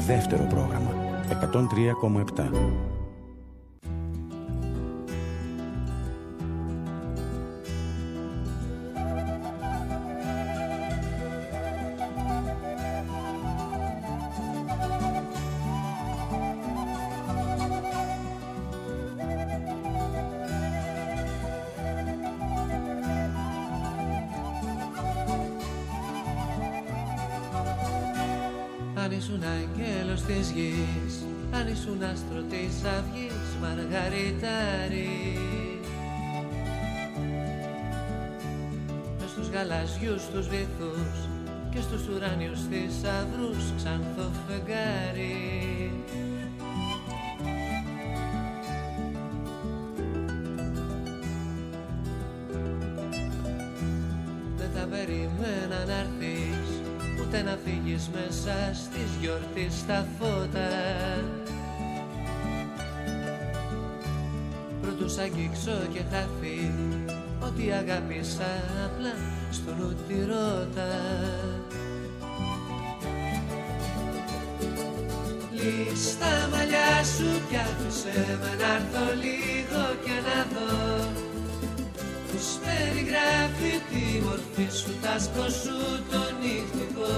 δεύτερο πρόγραμμα 103,7. Αν ήσουν άγγελος της γης, αν ήσουν άστρο της αυγής, μαργαριτάρι, μες στους γαλαζιούς τους βυθούς και στους ουράνιους θησαυρούς ξανθό φεγγάρι. Δεν θα περιμένα να έρθεις, ούτε να φύγεις μέσα στις γιορτής στα φώτα, πρωτού σ' αγγίξω και χαθεί ότι αγάπησα απλά στο νου τη ρώτα. Λύσ' τα μαλλιά σου κι άφησε με να έρθω λίγο και να δω πώς περιγράφει τη μορφή σου, τ' άσπρο σου το νυχτικό.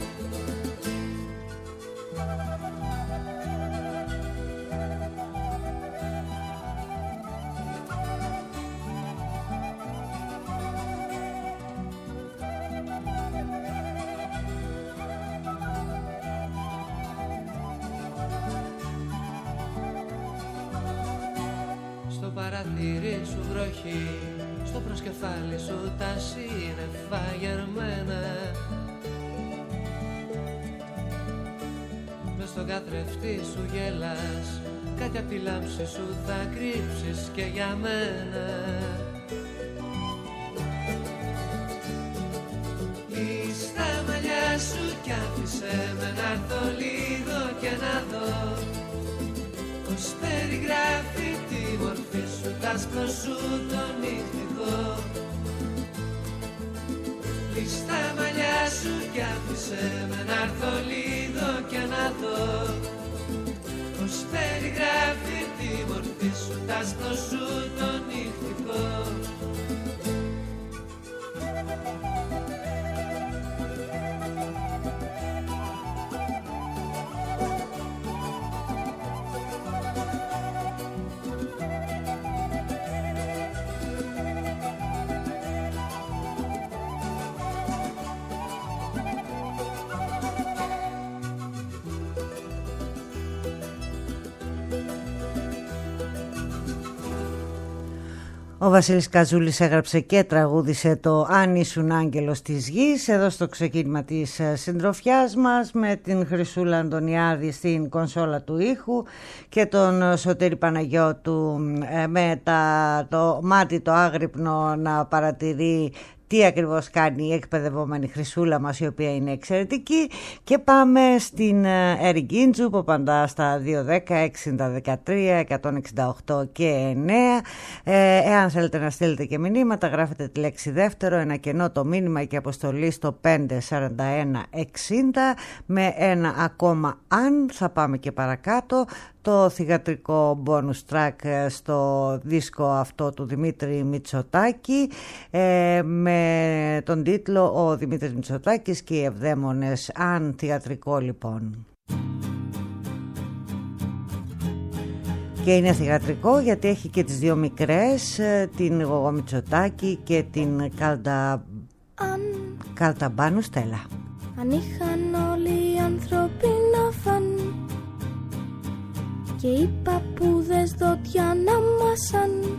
Στο παραθύρι σου βροχή, στο προσκεφάλι σου τα σύννεφα γερμένα, μες στον καθρέφτη σου γελάς, κάτι απ' τη λάμψη σου θα κρύψεις και για μένα. Λύσ' τα μαλλιά σου κι άφησε με να έρθω λίγο και να δω πώς περιγράφει τη μορφή σου, τ' άσπρο σου το νυχτικό. Λύσ' τα μαλλιά σου κι άφησε με να έρθω λίγο και να δω πώς περιγράφει τη μορφή σου, τ' άσπρο σου το νυχτικό. Ο Βασίλης Καζούλης έγραψε και τραγούδισε το «Αν ήσουν άγγελος της γης» εδώ στο ξεκίνημα της συντροφιάς μας, με την Χρυσούλα Αντωνιάδη στην κονσόλα του ήχου και τον Σωτήρη Παναγιώτου με το μάτι το άγρυπνο να παρατηρεί τι ακριβώς κάνει η εκπαιδευόμενη Χρυσούλα μας, η οποία είναι εξαιρετική. Και πάμε στην Έρη Γκίντζου που απαντά στα 210 60 13 168 και 9. Εάν θέλετε να στείλετε και μηνύματα, γράφετε τη λέξη δεύτερο, ένα κενό το μήνυμα και αποστολή στο 54160 με ένα ακόμα αν. Θα πάμε και παρακάτω. Το θυγατρικό bonus track στο δίσκο αυτό του Δημήτρη Μητσοτάκη με τον τίτλο «Ο Δημήτρης Μητσοτάκης και οι Ευδαίμονες». Αν θυγατρικό λοιπόν. Και είναι θυγατρικό γιατί έχει και τις δύο μικρές, την Γογό Μητσοτάκη και την Καλταμπάνου Στέλλα. Αν είχαν όλοι οι άνθρωποι να φαν και οι παππούδες δόντια να μασαν,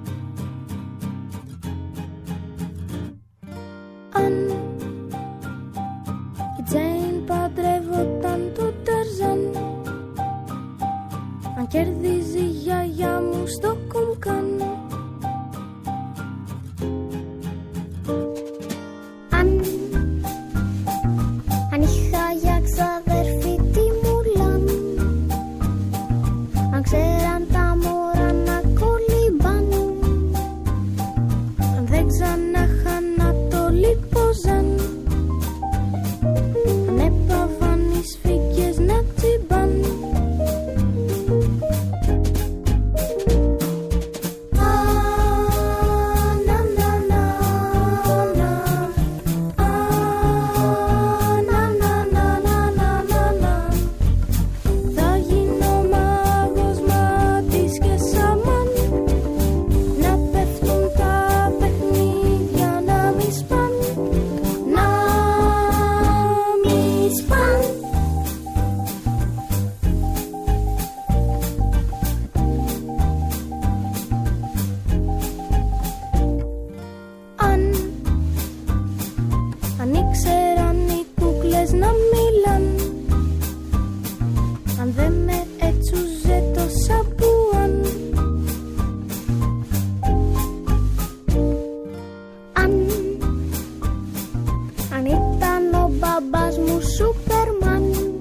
αν η Τζέιν παντρεύονταν το Ταρζάν, αν κερδίζει η γιαγιά μου στο Κουμκάν, αν είχα για ξαδέρφη τη Μουλάν, αν ξέραν τα μωρά να κολυμπάν, μου Σούπερμαν.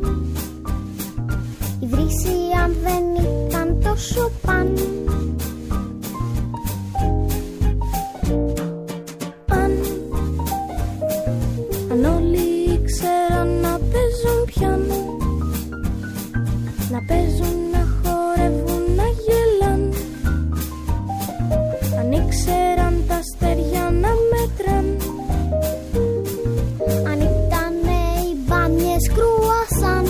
Η βρύση αν δεν ήταν τόσο παν. Αν όλοι ξέραν να παίζουν πιαν, να παίζουν, να χορεύουν, να γελάν, αν ήξεραν τα αστέρια να μέτραν, αν ήτανε οι μπάμιες κρουασάν.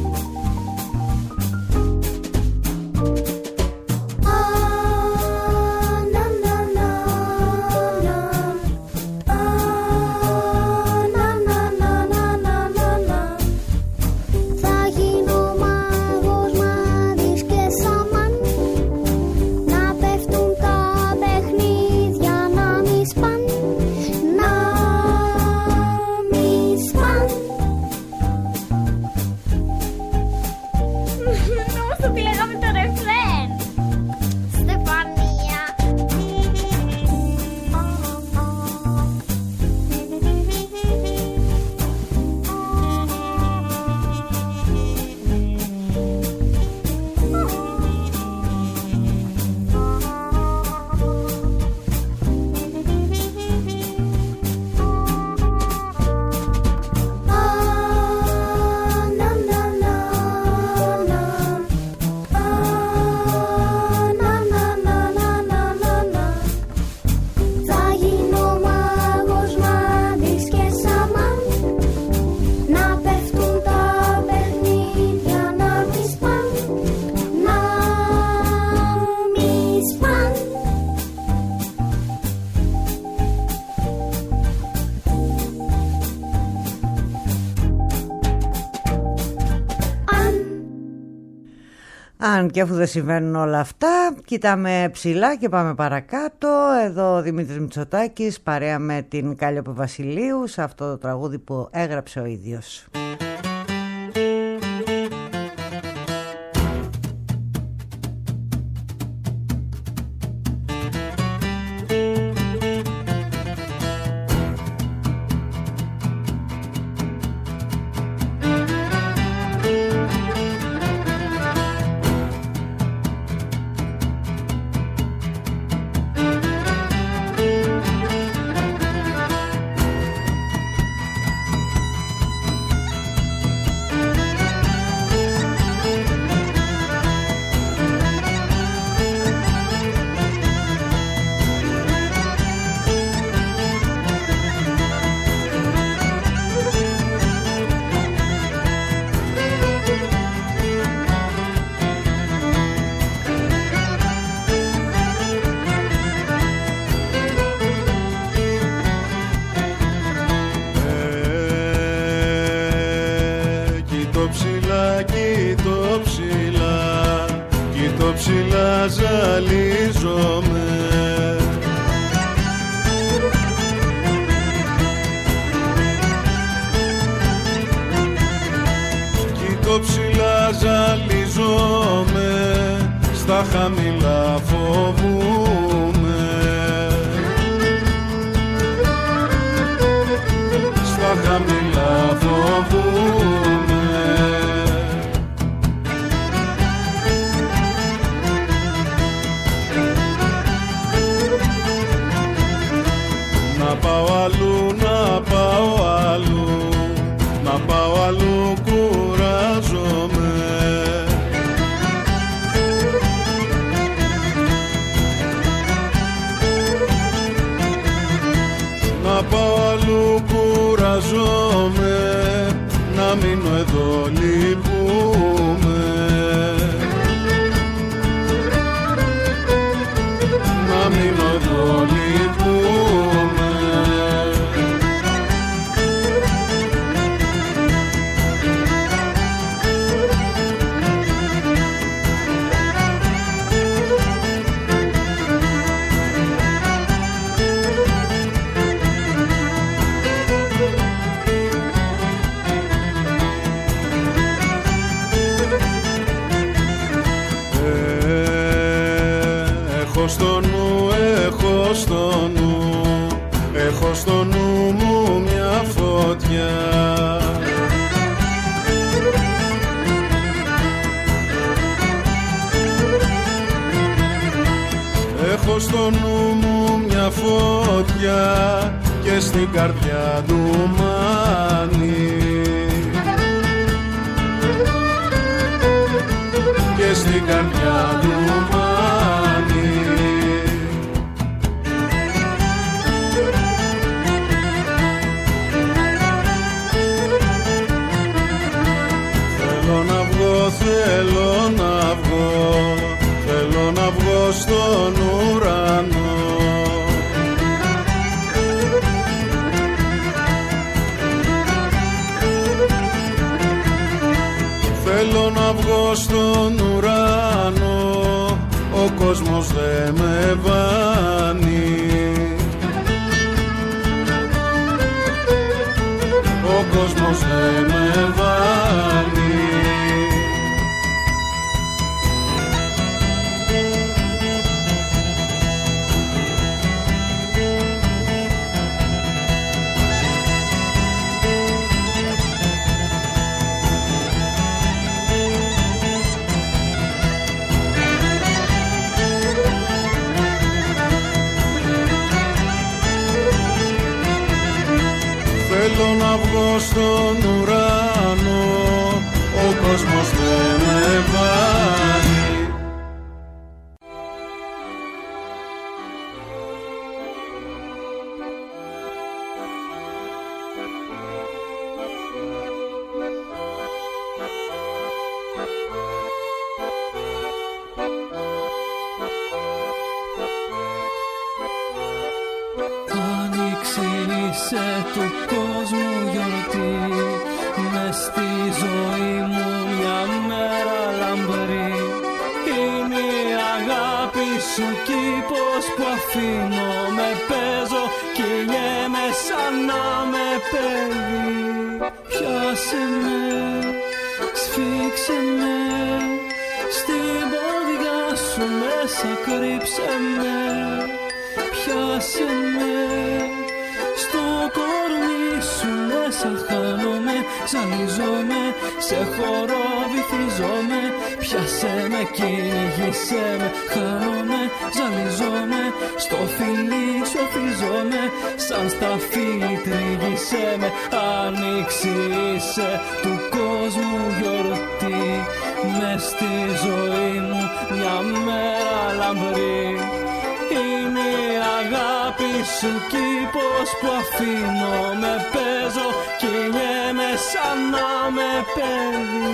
Αν και αφού δεν συμβαίνουν όλα αυτά, κοιτάμε ψηλά και πάμε παρακάτω. Εδώ ο Δημήτρης Μητσοτάκης παρέα με την Κάλλιοπη Βασιλείου σε αυτό το τραγούδι που έγραψε ο ίδιος. Έχω στο νου μου μια φωτιά στο νου μου μια φωτιά και στην καρδιά του μάνι, και στην καρδιά του μάνι. Θέλω να βγω, θέλω να βγω, θέλω να βγω στον ουρανό. Θέλω να βγω στον ουρανό, ο κόσμος δεν με βάνει, ο κόσμος δεν με βάνει. Θέλω να βγω στον ουρανό, ο κόσμος δεν με βάνει. Του κόσμου γιορτή, μες στη ζωή μου μια μέρα λαμπρή. Είναι η αγάπη σου κήπος που αφήνω, με παίζω, κυλιέμαι σαν να με παιδί. Πιάσε με, σφίξε με, στην πόδια σου μέσα κρύψε με. Πιάσε με, στο κορμί σου μέσα χάνομαι, ζαλίζομαι, σε χορό βυθίζομαι. Πιάσε με, κυνηγήσέ με, χάνομαι, ζαλίζομαι, στο φιλί σου αφίζομαι, σαν σταφύλι τριγύσέ με. Άνοιξη είσαι του κόσμου γιορτή, μες στη ζωή μου μια μέρα λαμπρή. Είναι η αγάπη σου κήπος που αφήνω, με παίζω, κυλιέμαι σαν να με παιδί.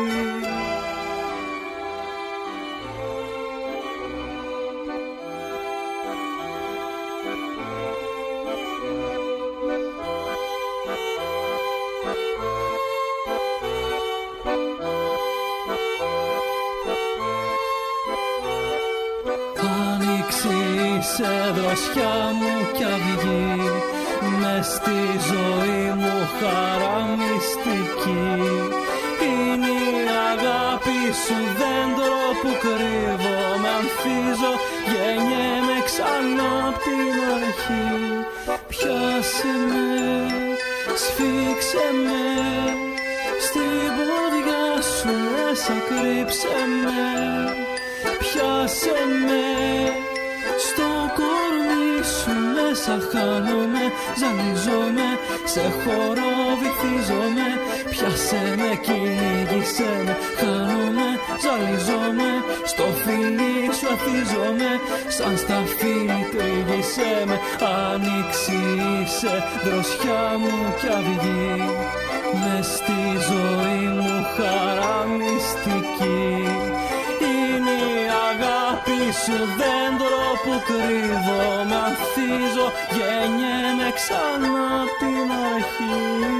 Σε δροσιά μου κι αυγή, μες στη ζωή μου χαρά μυστική. Είναι η αγάπη σου δέντρο που κρύβω, με ανθίζω, γεννιέμαι ξανά απ' την αρχή. Πιάσε με, σφίξε με, στην πόδια σου μέσα κρύψε με. Πιάσε με, στο κορμί σου μέσα χάνομαι, ζαλίζομαι, σε χορό βυθίζομαι. Πιάσε με, κυνηγήσέ με, χάνομαι, ζαλίζομαι, στο φιλί σου αθίζομαι, σαν σταφύλι τριγύσέ με. Άνοιξη είσαι, δροσιά μου κι αυγή, μες στη ζωή μου χαρά μυστική. Είναι η αγάπη σου δέντρο που κρύβω, με ανθίζω, γεννιέμαι ξανά απ' την αρχή.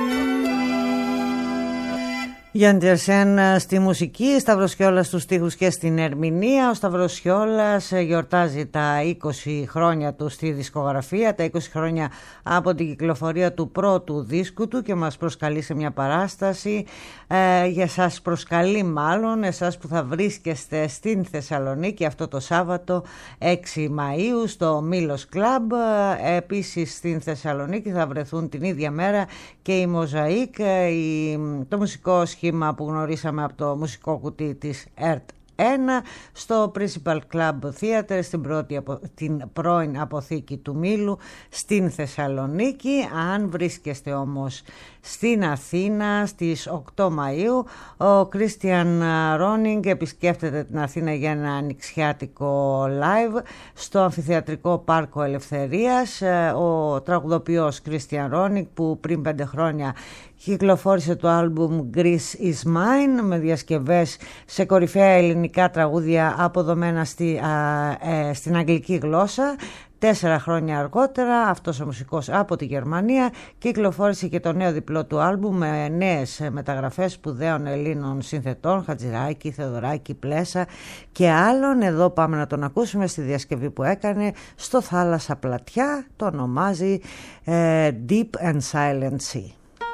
Γιάννη Αρσέν στη μουσική, Σταύρος Χιόλας στους στίχους και στην ερμηνεία. Ο Σταύρος Χιόλας γιορτάζει τα 20 χρόνια του στη δισκογραφία, τα 20 χρόνια από την κυκλοφορία του πρώτου δίσκου του, και μας προσκαλεί σε μια παράσταση. Για σας προσκαλεί μάλλον, εσάς που θα βρίσκεστε στην Θεσσαλονίκη αυτό το Σάββατο 6 Μαΐου στο Μήλος Κλαμπ. Επίσης στην Θεσσαλονίκη θα βρεθούν την ίδια μέρα και η Μοζαΐκ, το μουσικό σχήμα που γνωρίσαμε από το μουσικό κουτί της ΕΡΤ στο Principal Club Theater την πρώην αποθήκη του Μήλου στην Θεσσαλονίκη. Αν βρίσκεστε όμως στην Αθήνα στις 8 Μαΐου, ο Christian Ronning επισκέφτεται την Αθήνα για ένα ανοιξιάτικο live στο Αμφιθεατρικό Πάρκο Ελευθερίας. Ο τραγουδοποιός Christian Ronning, που πριν 5 χρόνια κυκλοφόρησε το άλμπουμ Greece is Mine με διασκευές σε κορυφαία ελληνικά τραγούδια αποδομένα στην αγγλική γλώσσα, 4 χρόνια αργότερα αυτός ο μουσικός από τη Γερμανία κυκλοφόρησε και το νέο διπλό του άλμπουμ με νέες μεταγραφές σπουδαίων Ελλήνων συνθετών, Χατζηράκη, Θεοδωράκη, Πλέσα και άλλων. Εδώ πάμε να τον ακούσουμε στη διασκευή που έκανε στο Θάλασσα Πλατιά, το ονομάζει Deep and Silent Sea.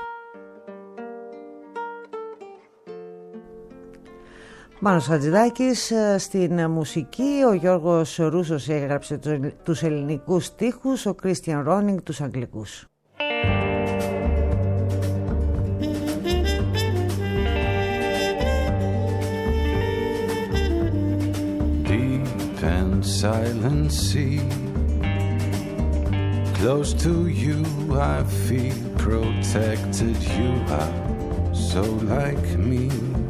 Μάνος Χατζηδάκης στην μουσική, ο Γιώργος Ρούσος έγραψε τους ελληνικούς στίχους, ο Christian Ronning τους αγγλικούς. Deep and silent sea, close to you I feel protected, you are so like me.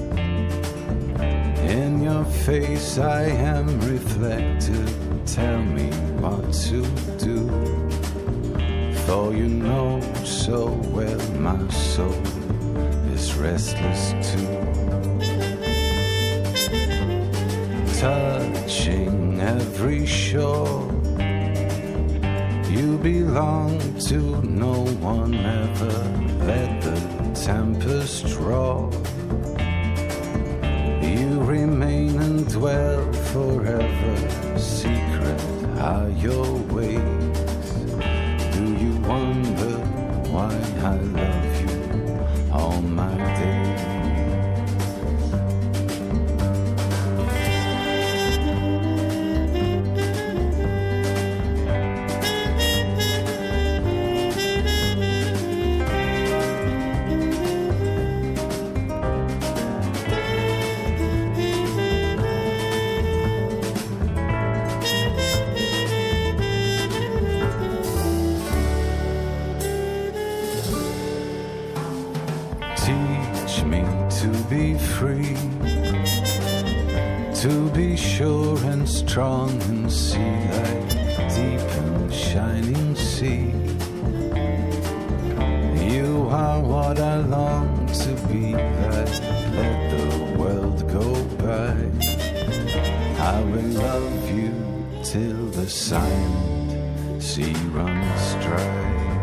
In your face I am reflected, tell me what to do, for you know so well my soul is restless too. Touching every shore, you belong to no one, ever let the tempest roar. You remain and dwell forever, secret are your ways. Do you wonder why I love you all my days? Free to be sure and strong and see like deep and shining sea. You are what I long to be, that let the world go by. I will love you till the silent sea runs dry.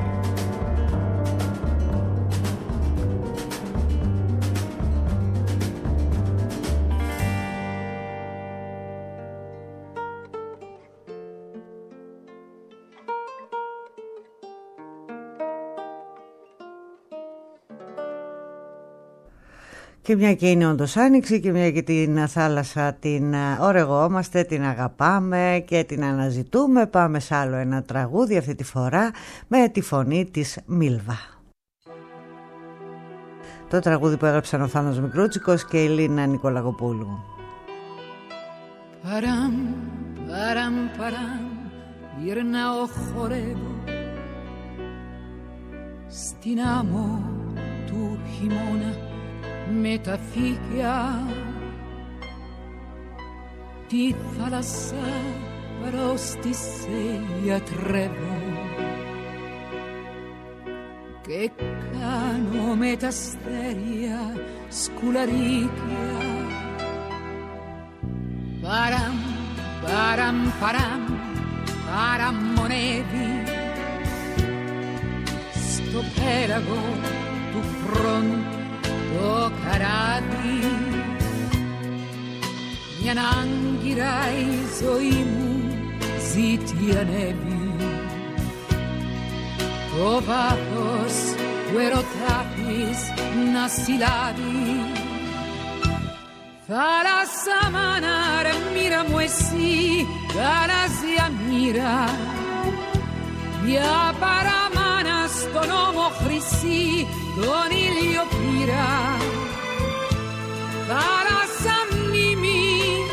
Και μια και είναι όντως άνοιξη και μια και την θάλασσα την ορεγόμαστε, την αγαπάμε και την αναζητούμε, πάμε σε άλλο ένα τραγούδι, αυτή τη φορά με τη φωνή της Μίλβα. Το τραγούδι που έγραψαν ο Θάνος Μικρούτσικος και η Λίνα Νικολαγοπούλου. Παραμ, παραμ, παραμ, γυρνάω χορεύω στην άμμο του χειμώνα με τα φύκια, τη θάλασσα προς τη σε γιατρεύω και κάνω με τα αστέρια σκουλαρίκια. Παραμ, παραμ, παραμ, παραμονεύει στο πέραγο του χρόνου το καράβι, μια άγκυρα η ζωή μου ζητιανεύει, το βάθος του ερωτά της να συλλάβει. Θάλασσα μάνα ρε μοίρα μου εσύ, γαλάζια μοίρα, μια παραμάνα στον ώμο χρυσή, τον ήλιο πήρα. Θάλασσα μνήμη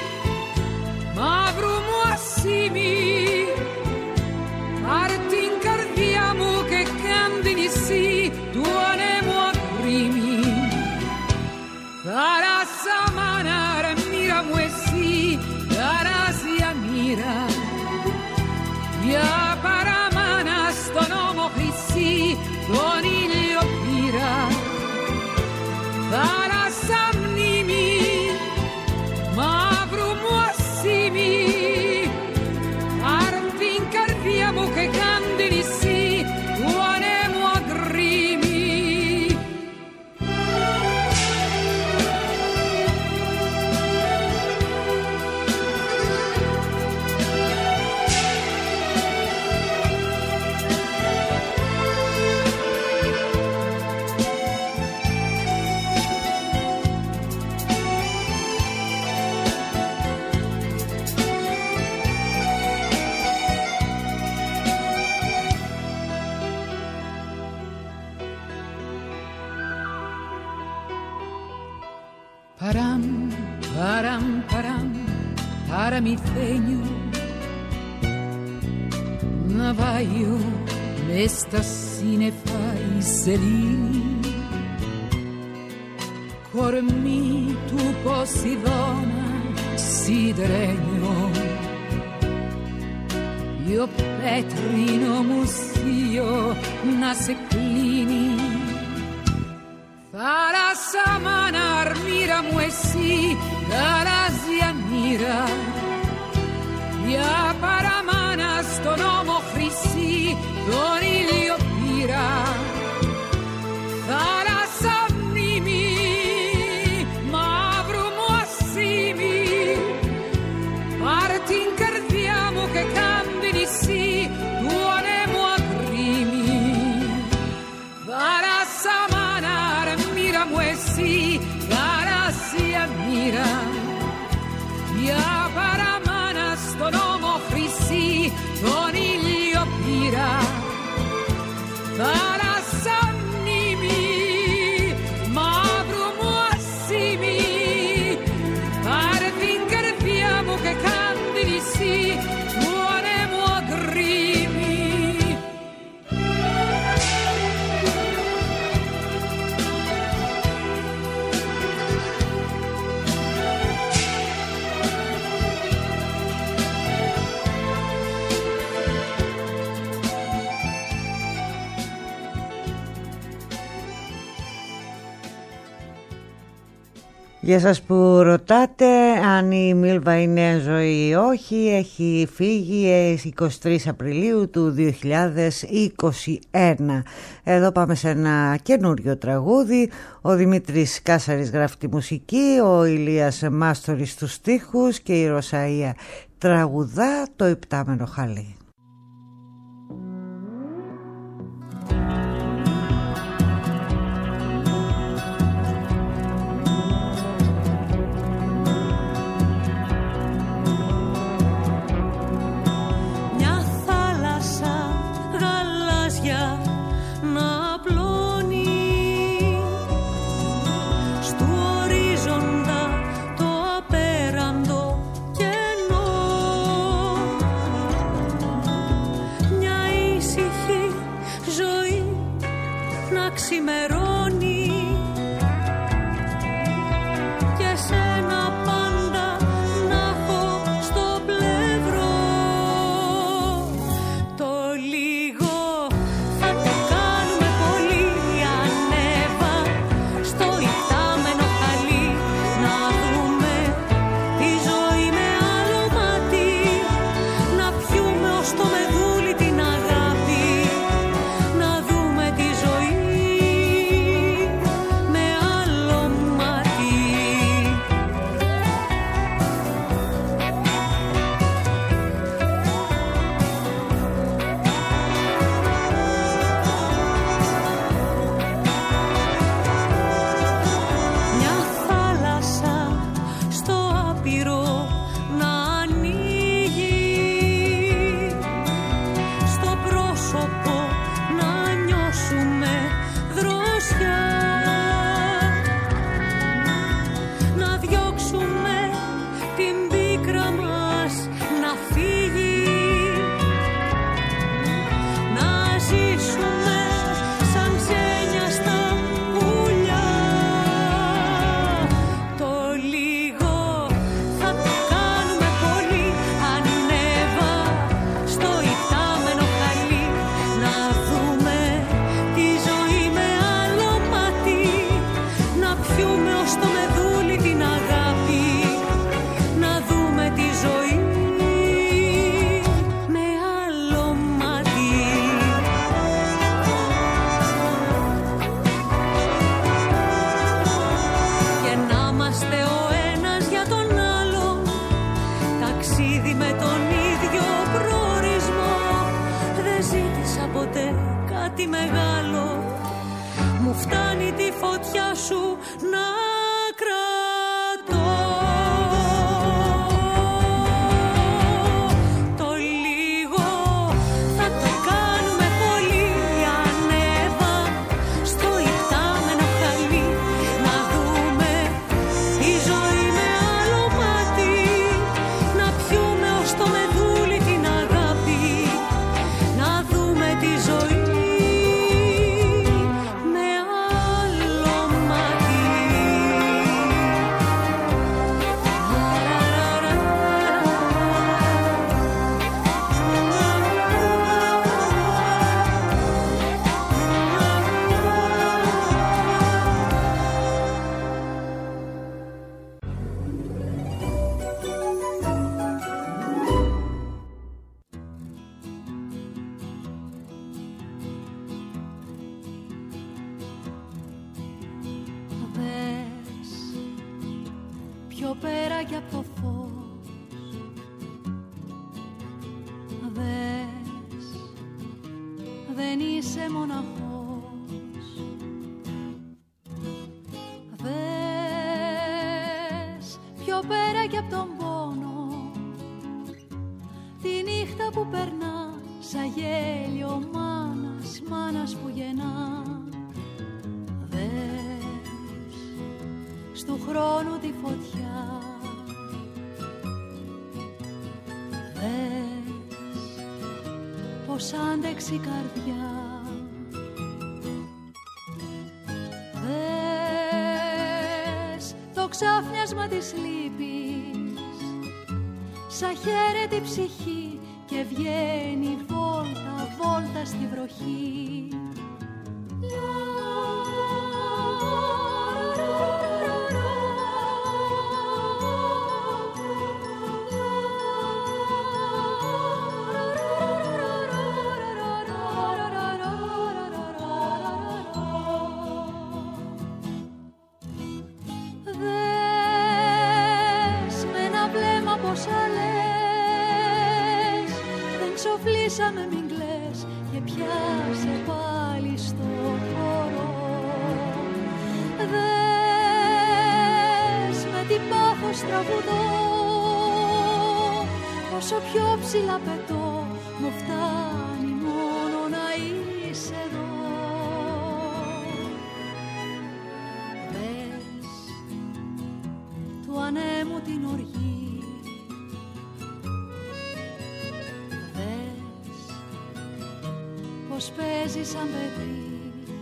μου εσύ γαράζια μοίρα, μια παραμάνα στον ώμο χρυσή τον ήλιο πήρα. Θάλασσα μνήμη μαύρου μου ασήμι, άρ' την καρδιά μου και κάντε νησί του ανέμου αγκρίμι. Παραμυθένιο να βάιο μες στα σύννεφα η σελήνη, κορμί του Ποσειδώνα σιδερένιο, io πέτρινο μουσείο να σε κλείνει. Θάλασσα μάνα αρμύρα μου εσύ γαράζια μοίρα, μια παραμάνα στον ώμο χρυσή τον ήλιο πήρα. Θάλασσα μνήμη μαύρου μου ασήμι, πάρ' την καρδιά μου και κάντε νησί του ανέμου αγκρίμι. Θάλασσα μάνα αρμύρα μου εσύ γαράζια μοίρα, μια παραμάνα στον ώμο χρυσή τον ήλιο πήρα. Θάλασσα μνήμη μαύρου μου ασήμι, πάρε την καρδιά μου και κάντε νησί του ανέμου αγκρίμι. Για σας που ρωτάτε αν η Μίλβα είναι ζωή ή όχι, έχει φύγει 23 Απριλίου του 2021. Εδώ πάμε σε ένα καινούριο τραγούδι. Ο Δημήτρης Κάσαρης γράφει τη μουσική, ο Ηλίας Μάστορης στους στίχους και η Ρωσαΐα τραγουδά το υπτάμενο χαλί. Το απέραντο κενό πιο πέρα κι απ' το φως. Δες, δεν είσαι μοναχός. Δες, πιο πέρα κι απ' τον πόνο, τη νύχτα που περνά σαν γέλιο μάνας, μάνας που γεννά. Δες, στου χρόνου τη φωτιά. Δες, πως άντεξε η καρδιά. Δες, το ξάφνιασμα της λύπης σαν χαίρεται η ψυχή και βγαίνει βόλτα, βόλτα στη βροχή. Ξοφλήσαμε μην κλαις και πιάσε πάλι στο χώρο. Δες με τι πάθος τραγουδώ, όσο πιο ψηλά πετώ, μου φτάνει μόνο να είσαι εδώ. Δες του ανέμου την οργή, πως παίζει σαν παιδί.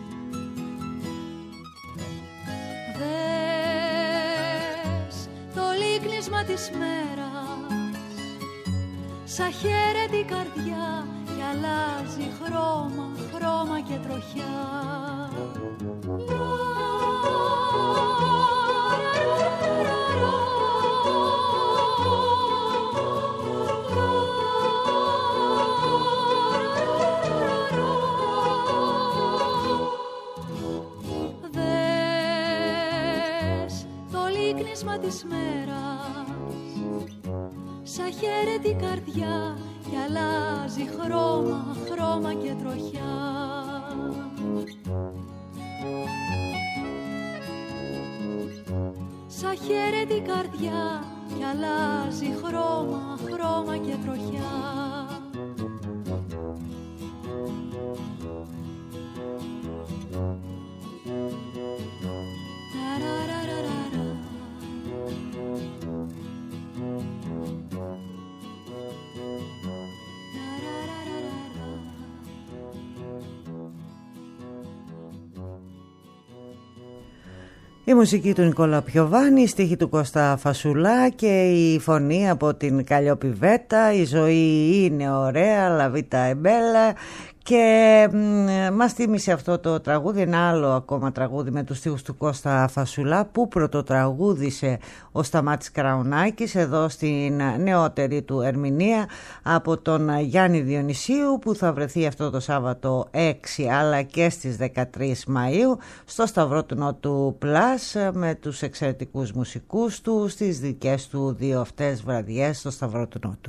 Δες το λύκνισμα της μέρας σαν χαίρεται η καρδιά και αλλάζει χρώμα, χρώμα και τροχιά. Της μέρας σαν χαίρεται η καρδιά και αλλάζει χρώμα, χρώμα και τροχιά. Σαν χαίρεται η καρδιά και αλλάζει χρώμα, χρώμα και τροχιά. Η μουσική του Νικόλα Πιοβάνη, η στίχη του Κώστα Φασουλά και η φωνή από την Καλλιοπιβέτα. Η ζωή είναι ωραία, λαβίτα εμπέλα. Και μας θύμισε αυτό το τραγούδι ένα άλλο ακόμα τραγούδι με τους στίχους του Κώστα Φασουλά που πρωτοτραγούδισε ο Σταμάτης Καραουνάκης εδώ στην νεότερη του ερμηνεία από τον Γιάννη Διονυσίου, που θα βρεθεί αυτό το Σάββατο 6 αλλά και στις 13 Μαΐου στο Σταυρό του Νότου Πλάς με τους εξαιρετικούς μουσικούς του στις δικές του δύο αυτές βραδιές στο Σταυρό του Νότου.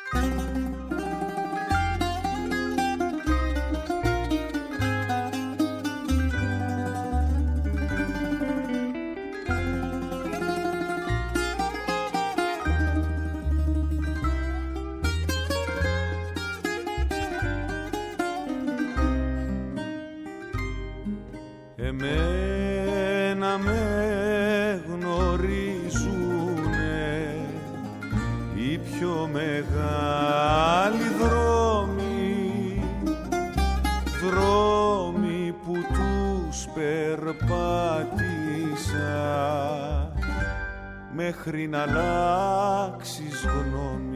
Εμένα με γνωρίζουνε οι πιο μεγάλοι δρόμοι, δρόμοι που τους περπάτησα μέχρι να αλλάξεις γνώμη.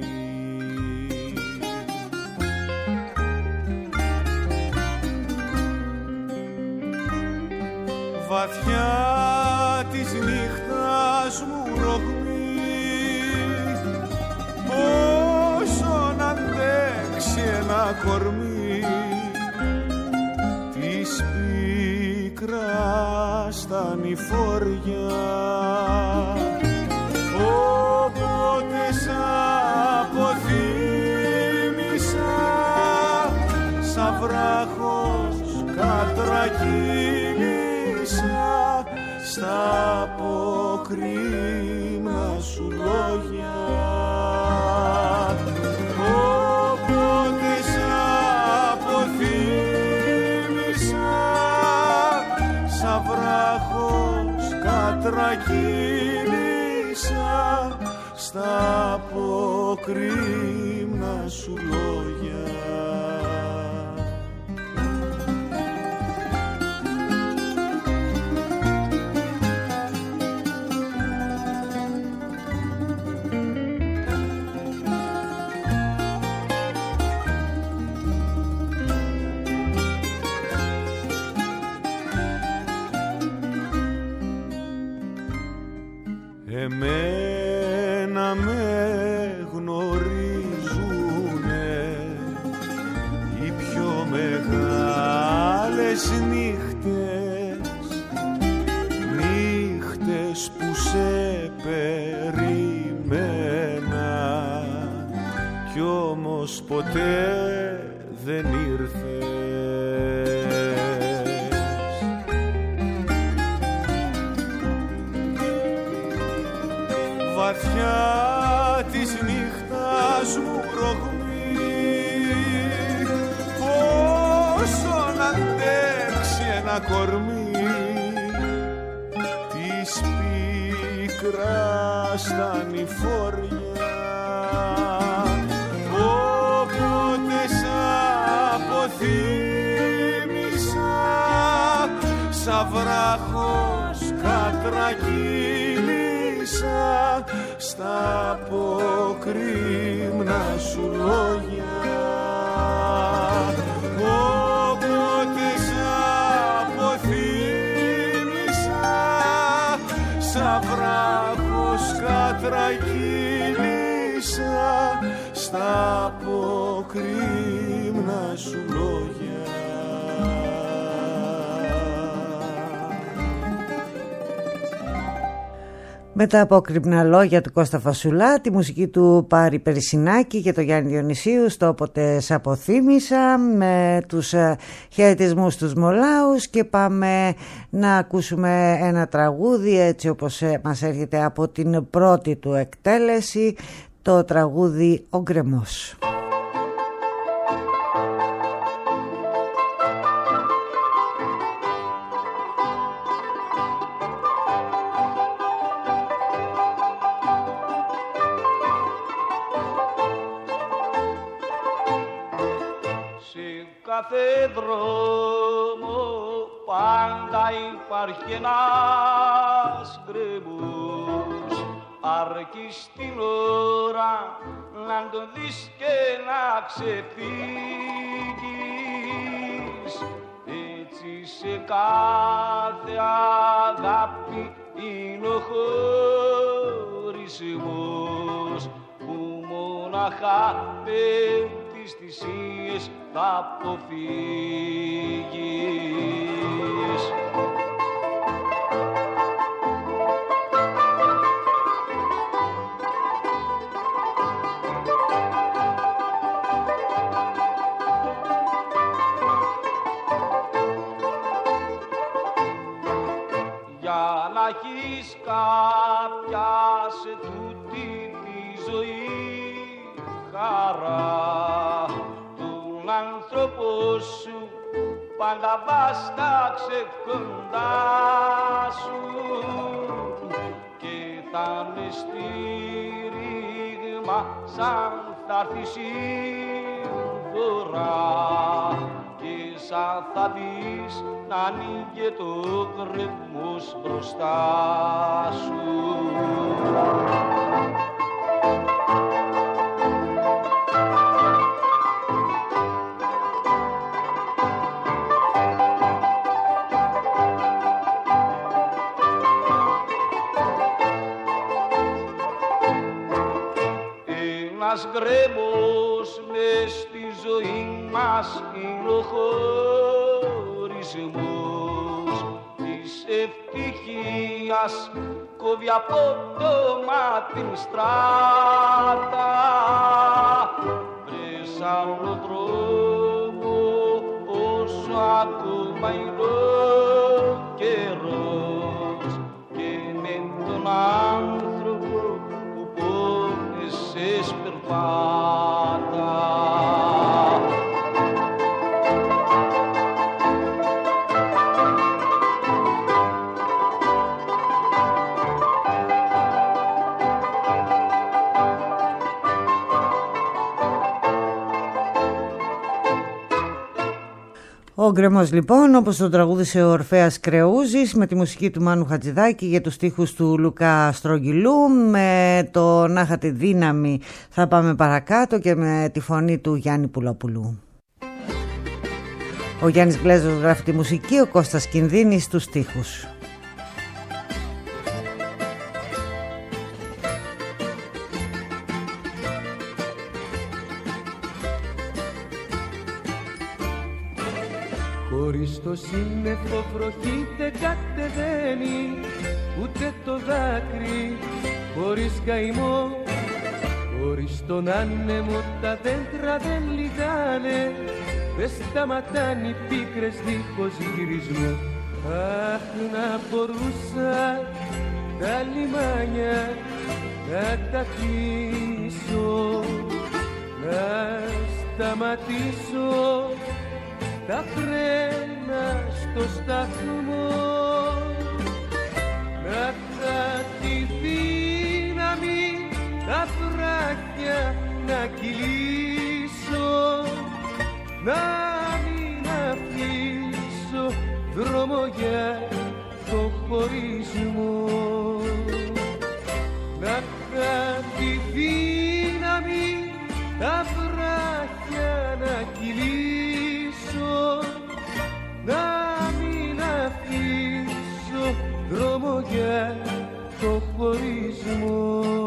Βαθιά της νύχτας μου ρογμή, πόσο να αντέξει ένα κορμί της πίκρας στα νηφοριά. κατρακύλησα στα αποκρίμνα σου λόγια. Όποτε σ' αποθύμησα σαν βράχος κατρακύλησα στα αποκρίμνα σου λόγια. Εμένα με γνωρίζουνε οι πιο μεγάλες νύχτες, νύχτες που σε περίμενα κι όμως ποτέ δεν ήρθες. Βαθιά της νύχτας μου ρογμή, πόσο να αντέξει ένα κορμί της πίκρας στα νηφόρια. Όποτε σ' αποθύμησα σαν βράχος κατρακύλησα στα αποκρίμνα σου λόγια. Όποτε σ' αποθύμησα σαν βράχος κατρακύλησα στα αποκρίμνα σου λόγια. Με τα απόκρυπνα λόγια του Κώστα Φασουλά, τη μουσική του Πάρη Περισσινάκη και το Γιάννη Διονυσίου στο «Όποτε σ' αποθύμησα», με τους χαιρετισμούς τους Μολάους, και πάμε να ακούσουμε ένα τραγούδι έτσι όπως μας έρχεται από την πρώτη του εκτέλεση, το τραγούδι «Ο Γκρεμός». Κάθε δρόμο πάντα υπάρχει ένας γκρεμός, αρκεί στην ώρα να τον δεις και να ξεφύγεις. Έτσι σε κάθε αγάπη είναι ο χωρισμός που μοναχά τις θυσίες θα αποφύγεις. Για να έχεις κάποια σε τούτη τη ζωή χαρά, άνθρωπο σου πάντα βάσταξε κοντά σου και θα είναι στήριγμα σαν θα έρθει σύμφορα και σαν θα δεις να ανοίγει το γκρεμός μπροστά σου. Ένας γκρεμός μες στη ζωή μας είναι ο χωρισμός της ευτυχίας, κόβει απότομα την στράτα. Βρες άλλο δρόμο όσο ακόμα είναι ο καιρός και με τον άνθρωπο που πόνεσες περπάτα. Ο Γκρεμός λοιπόν, όπως τον τραγούδισε ο Ορφέας Κρεούζης με τη μουσική του Μάνου Χατζηδάκη για τους στίχους του Λουκά Στρογγυλού. Με το «Να είχα τη δύναμη» θα πάμε παρακάτω και με τη φωνή του Γιάννη Πουλοπουλού. Ο Γιάννης Γκλέζος γράφει τη μουσική, ο Κώστας Κινδύνης στους στίχους. Χωρίς το σύννεφο βροχή δεν κατεβαίνει ούτε το δάκρυ, χωρίς καημό, χωρίς τον άνεμο τα δέντρα δεν λυγάνε, δεν σταματάνε οι πίκρες δίχως γυρισμό. Αχ, να μπορούσα τα λιμάνια να τα κλείσω, να σταματήσω τα φρένα στο σταθμό, να είχα τη δύναμη τα βράχια να κυλήσω, να μην αφήσω δρόμο για το χωρισμό, να είχα τη δύναμη τα βράχια να κυλήσω, να μην αφήσω δρόμο για το χωρισμό.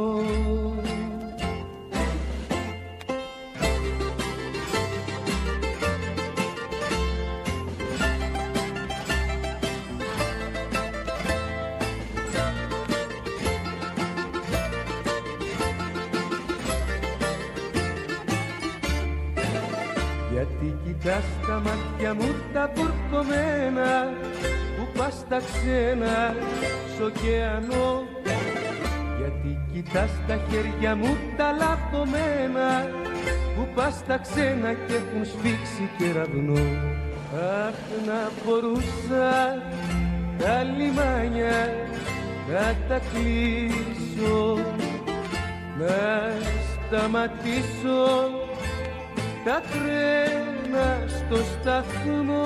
Γιατί κοιτάς τα μάτια μου τα πουρκωμένα που πας στα ξένα σ' ωκεανό, γιατί κοιτάς τα χέρια μου τα λαπωμένα που πας στα ξένα και έχουν σφίξει κεραυνό. Αχ, να μπορούσα τα λιμάνια να τα κλείσω, να σταματήσω τα τρένα στο σταθμό,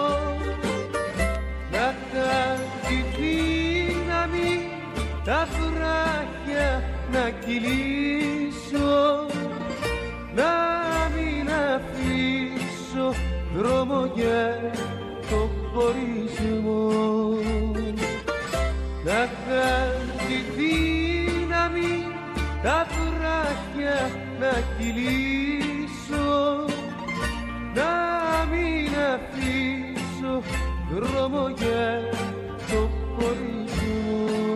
να είχα τη δύναμη τα βράχια να κυλήσω, να μην αφήσω δρόμο για το χωρισμό, να είχα τη δύναμη τα βράχια να κυλήσω, να μην αφήσω δρόμο για το χωρισμό.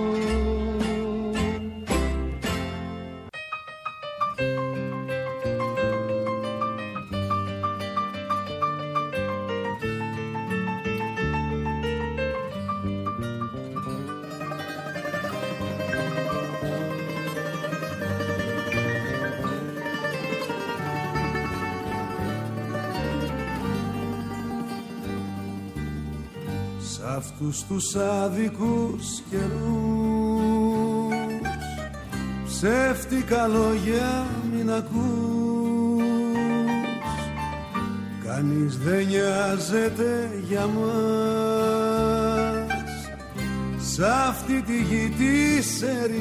Σ' αυτούς τους άδικους καιρούς ψεύτικα λόγια μην ακούς, κανείς δεν νοιάζεται για μας σ' αυτή τη γη της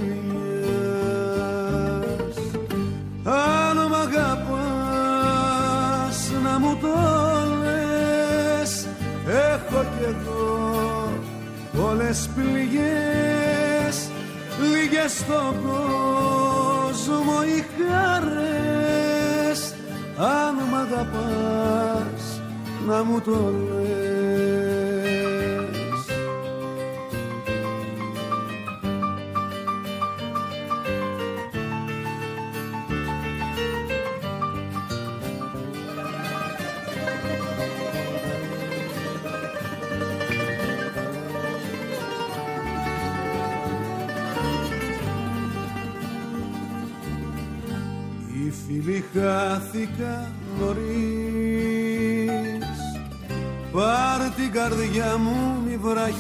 ερημιάς. Αν μ' αγαπάς να μου το λες, έχω κι εγώ πολλές πληγές, λίγες στον κόσμο οι χαρές. Αν μ' αγαπάς να μου το λες. φίλοι χάθηκα νωρίς, πάρ' την καρδιά μου μη βραχείς,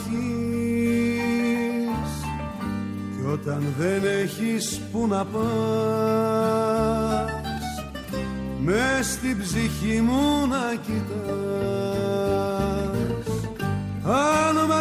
κι όταν δεν έχεις που να πας, μες στην ψυχή μου να κοιτάς. Αν μ'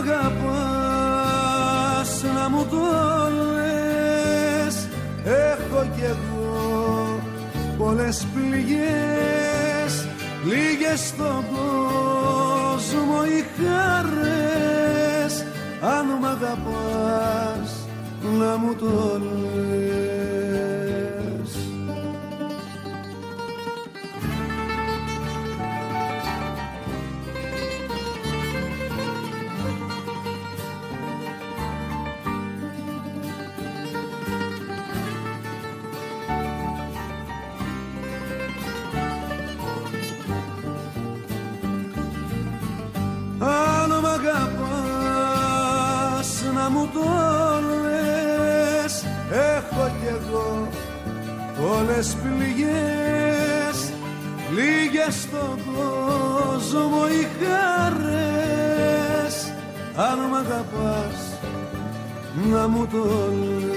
αγαπάς να μου το λες, έχω κι εγώ πολλές πληγές, λίγες στον κόσμο οι χαρές. Αν μ' αγαπάς να μου το λες. Αν μ' αγαπάς να μου το λες, έχω κι εγώ πολλές πληγές, λίγες στον κόσμο οι χαρές. Αν μ' αγαπάς να μου το λες.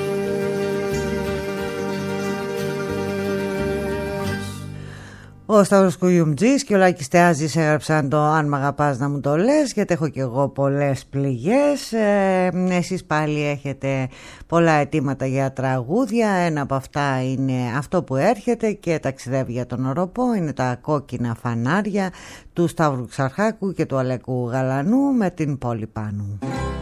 Ο Σταύρος Κουγιουμτζής και ο Λάκης Θεάζης έγραψαν το «Αν μ' αγαπάς να μου το λες», γιατί έχω και εγώ πολλές πληγές. Εσείς πάλι έχετε πολλά αιτήματα για τραγούδια. Ένα από αυτά είναι αυτό που έρχεται και ταξιδεύει για τον οροπό. Είναι τα κόκκινα φανάρια του Σταύρου Ξαρχάκου και του Αλέκου Γαλανού με την Πόλη Πάνου.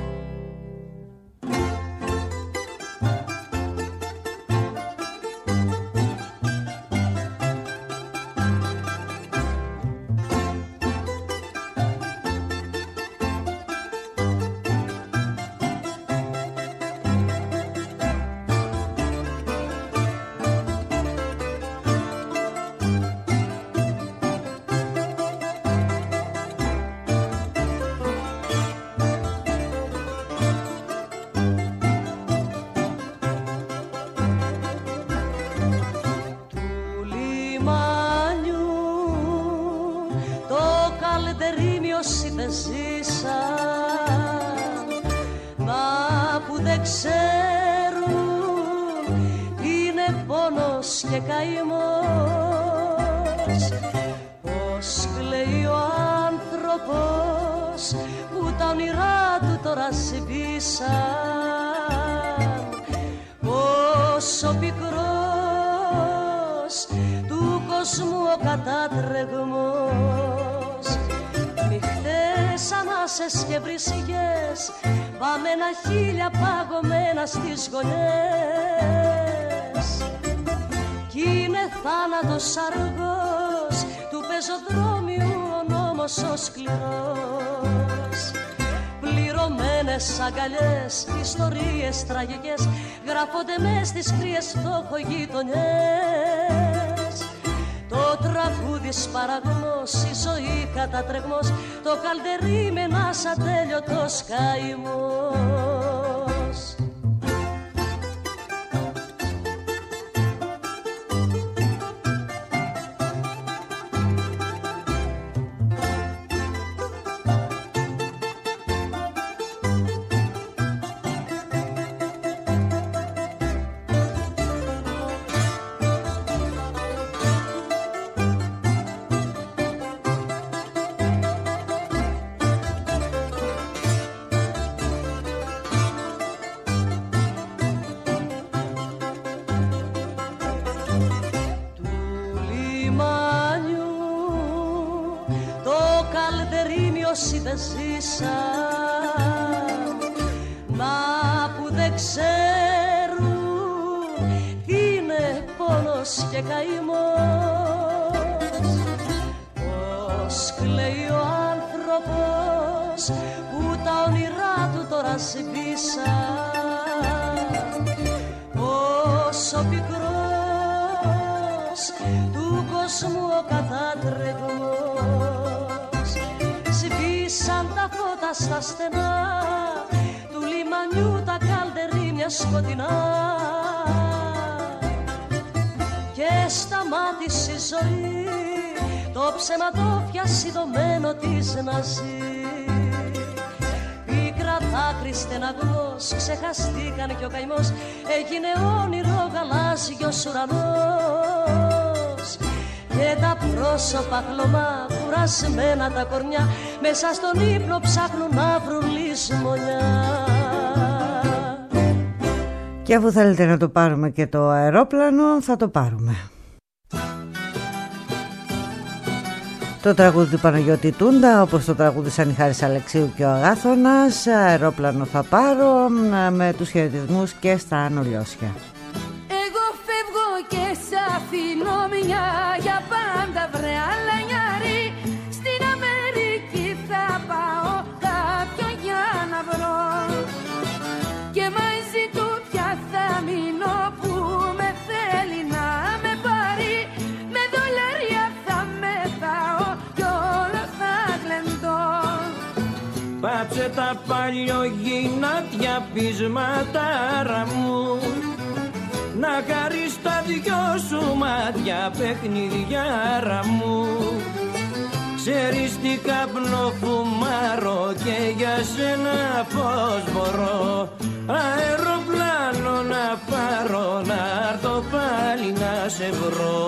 Βαμμένα χείλια παγωμένα στις γωνιές, κι είναι θάνατος αργός του πεζοδρόμιου ο νόμος ο σκληρός. Πληρωμένες αγκαλιές, ιστορίες τραγικές γράφονται μες στις κρύες φτωχογειτονιές. Το τραγούδι σπαραγμός, η ζωή κατατρεγμός, το καλτερί με ένας ατέλειωτος καημός. όσοι δεν ζήσαν, μα που δεν ξέρουν τι είναι πόνος και καημός. Πώς κλαίει ο άνθρωπος που τα όνειρά του τώρα σβήσαν, πόσο πικρός του κόσμου ο κατάτρεγμος. Σβήσαν τα φώτα στα στενά του λιμανιού, τα καλτερίμια σκοτεινά, και σταμάτησε η ζωή, το ψέμα το πιασιδωμένο της να ζει. Πίκρα δάκρυ στεναγμός, ξεχαστήκαν κι ο καημός, έγινε όνειρο γαλάζιος ουρανός. Και τα πρόσωπα χλωμά, κουρασμένα τα κορμιά, μέσα στον ύπνο ψάχνουν να βρουν λησμονιά. Και αφού θέλετε να το πάρουμε και το αερόπλανο, θα το πάρουμε. Το τραγούδι του Παναγιώτη Τούντα, όπως το τραγούδισαν η Χάρης Αλεξίου και ο Αγάθωνας, αερόπλανο θα πάρω, με τους χαιρετισμούς και στα Ανολιώσια. Εγώ φεύγω και σ' αφήνω μια για πάντα βρε αλανιάρη. Στην Αμερική θα πάω κάποιον για να βρω, και μαζί του πια θα μείνω που με θέλει να με πάρει. Με δολάρια θα μεθάω κι όλα θα γλεντώ. Πάψε τα παλιογυνάτια πεισματάρα μου, να χαρείς τα δυο σου μάτια παιχνιδιάρα μου. Ξέρεις τι καπνό φουμάρω και για σένα πώς μπορώ. Αεροπλάνο να πάρω, να έρθω πάλι να σε βρω.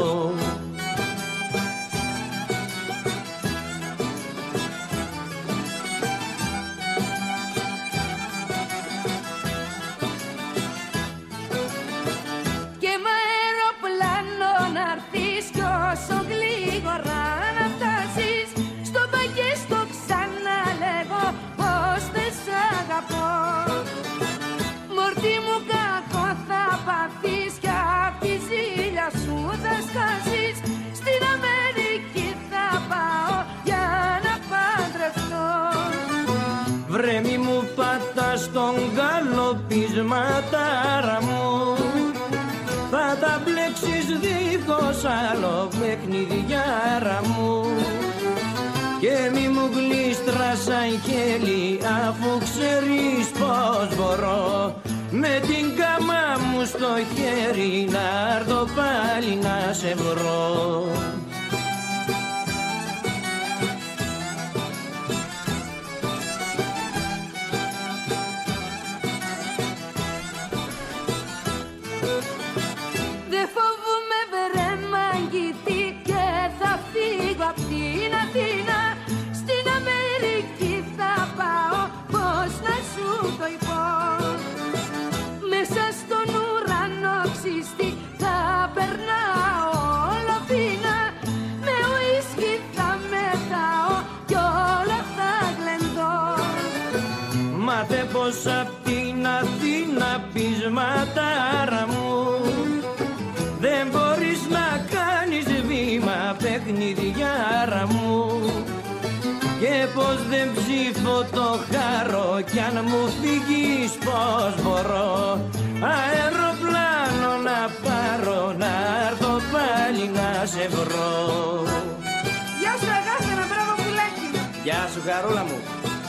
Και με αεροπλάνο να έρθεις κι όσο γλίγορα να φτάσεις, στο παγιέ στο ξαναλέγω πως δεν σ' αγαπώ. Μορτή μου κακό θα πάθεις κι απ' τη ζήλια σου θα σκάσεις. Στην Αμερική θα πάω για να παντρευτώ. Βρε μη μου πατάς τον καλοπισματάρα μου, θα τα μπλέξεις δίχως άλλο παιχνιδιάρα μου. Και μη μου γλίστρας σαν χέλη, αφού ξέρεις πως μπορώ με την κάμα μου στο χέρι να έρθω πάλι να σε βρω. Δεν φοβούμαι βρε μαγητή και θα φύγω απ' την Αθήνα. Στην Αμερική θα πάω, πώς να σου το πω. Μέσα στον ουρανό ξύστη θα περνάω όλο πείνα. Με ουίσκι θα μετάω κι όλα θα γλεντώ. Μάθε πως απ' την Αθήνα πεισματάρα μου, δεν μπορείς να κάνεις βήμα παιχνιδιάρα μου. Και πως δεν ψήφω το χάρο κι αν μου φύγεις πως μπορώ. Αεροπλάνο να πάρω, να έρθω πάλι να σε βρω. Γεια σου Αγάθωνα, μπράβο πουλάκι. Γεια σου χαρούλα μου.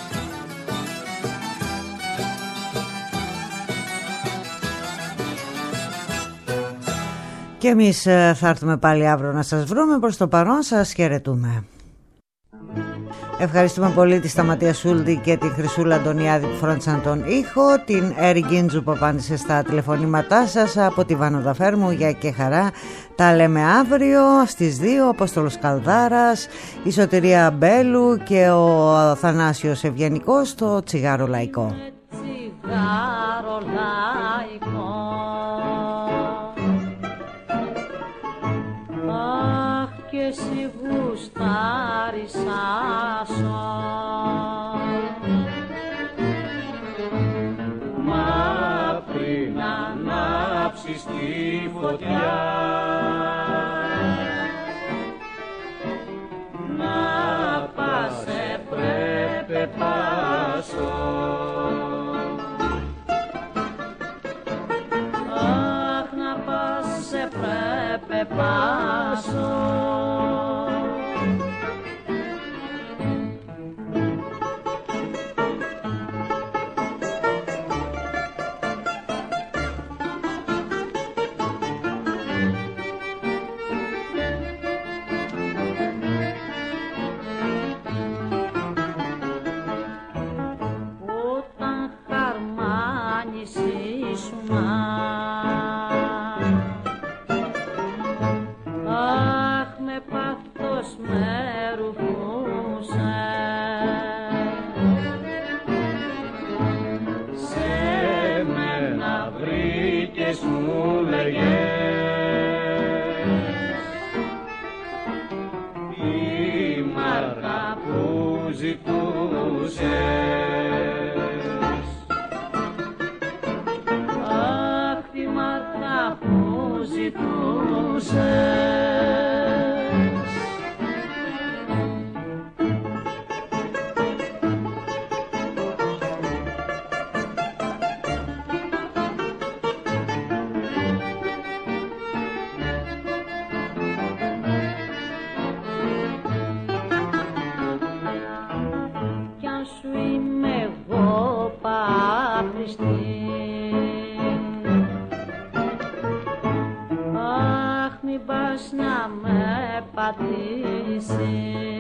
Και εμείς θα έρθουμε πάλι αύριο να σας βρούμε. Προς το παρόν σας χαιρετούμε. Ευχαριστούμε πολύ τη Σταματία Σούλτη και την Χρυσούλα Αντωνιάδη που φρόντισαν τον ήχο, την Έρη Γκίντζου που απάντησε στα τηλεφωνήματά σας, από τη Βάνο Φέρμου. Γεια και χαρά. Τα λέμε αύριο στις 2. Ο Απόστολος Καλδάρας, η Σωτηρία Μπέλου και ο Θανάσιος Ευγενικός στο Τσιγάρο Λαϊκό. Τσιγάρο λαϊκό. Αχ, και εσύ γουστάρεις άσο, μα πριν ανάψεις τη φωτιά να πας έπρεπε πάσο. Αχ, να πας έπρεπε πάσο. ξανά. Αχ, με πάθος με ρουφούσε, σε μένα βρήκες μου λέγες η μάρκα που ζητούσες. Αχ, τη μάρκα που ζητούσες. Αχ, μην πας να με πατήσεις.